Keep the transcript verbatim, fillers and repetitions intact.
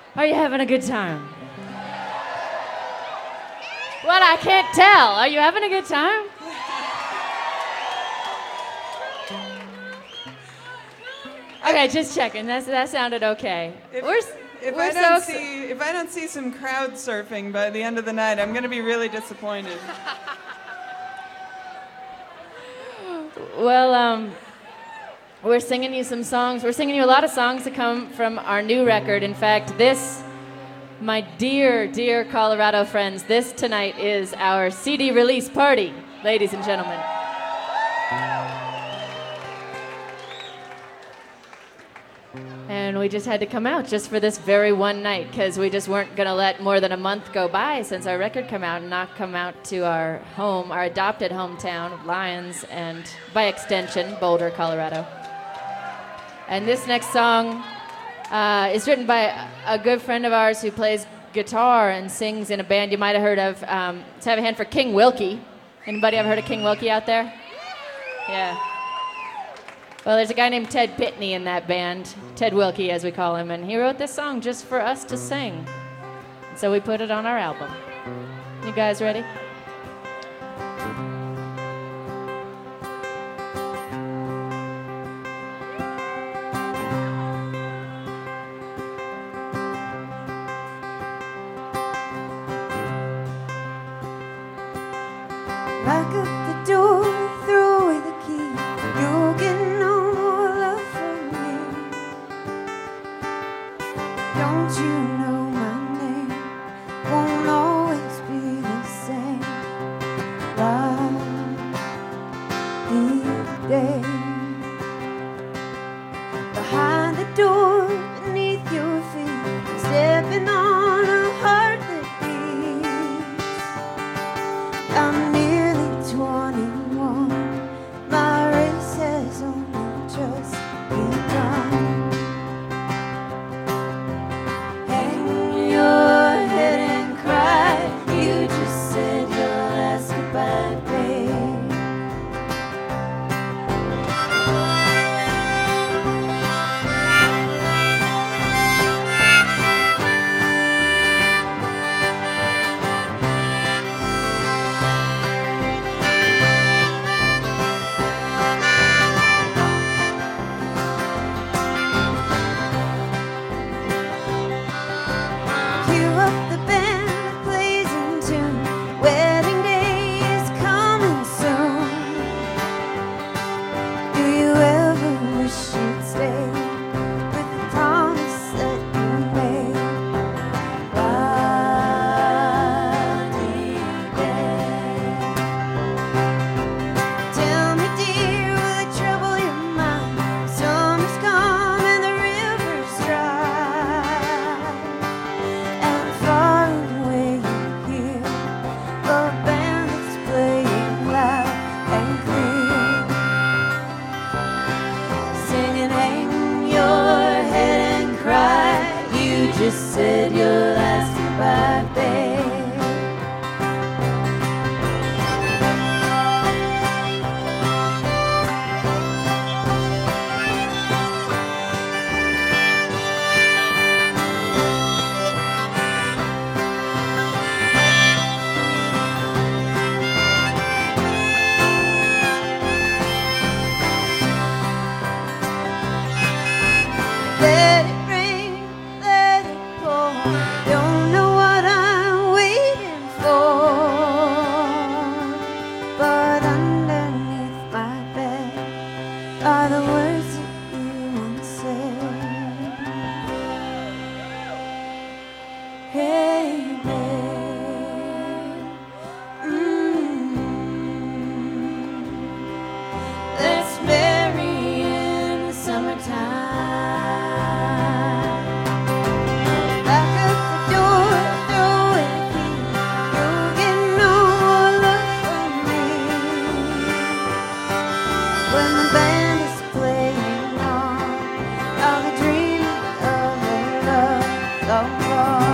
Are you having a good time? What? I can't tell. Are you having a good time? Okay, just checking. That's, that sounded okay. If, we're if we're I so don't exci- see if I don't see some crowd surfing by the end of the night, I'm going to be really disappointed. Well, um, we're singing you some songs. We're singing you a lot of songs that come from our new record. In fact, this, my dear, dear Colorado friends, this tonight is our C D release party, ladies and gentlemen. And we just had to come out just for this very one night because we just weren't going to let more than a month go by since our record come out and not come out to our home, our adopted hometown of Lyons and, by extension, Boulder, Colorado. And this next song uh, is written by a, a good friend of ours who plays guitar and sings in a band you might have heard of. Um, let's have a hand for King Wilkie. Anybody ever heard of King Wilkie out there? Yeah. Well, there's a guy named Ted Pitney in that band, Ted Wilkie as we call him, and he wrote this song just for us to sing. So we put it on our album. You guys ready? Lock up the door, throw away the key. You'll get no more love from me. Don't you know my name won't always be the same. Love the day. Behind the door, beneath your feet, stepping on a heart that beats. I'm twenty-one, my race has only just begun. Hang your head and cry, you just said your last goodbye, babe. Just said your last goodbye, babe. Let it rain, let it pour. Don't know what I'm waiting for, but underneath my bed are the words that you once said. Hey, babe, mm, let's marry in the summertime. When the band is playing on, I'll be dreaming of a love so far.